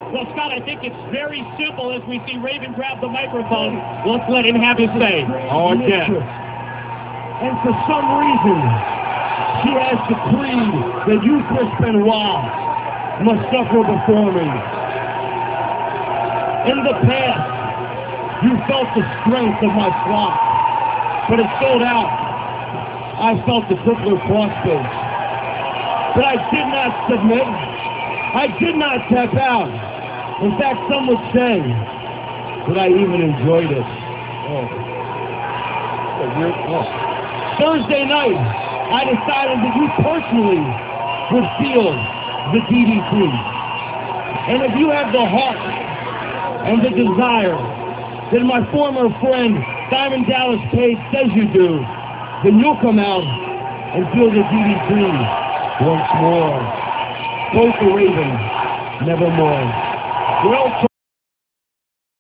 Well, Scott, I think it's very simple as we see Raven grab the microphone. Let's let him have his say. Oh, again. And for some reason, she has decreed that you, Chris Benoit, must suffer before me. In the past, you felt the strength of my flock, but it sold out. I felt the crippler crossface. But I did not submit. I did not tap out. In fact, some would say that I even enjoyed it. Thursday night, I decided that you personally would feel the DDT. And if you have the heart and the desire that my former friend Diamond Dallas Page says you do, then you'll come out and feel the DDT once more. Both the Ravens, nevermore. Well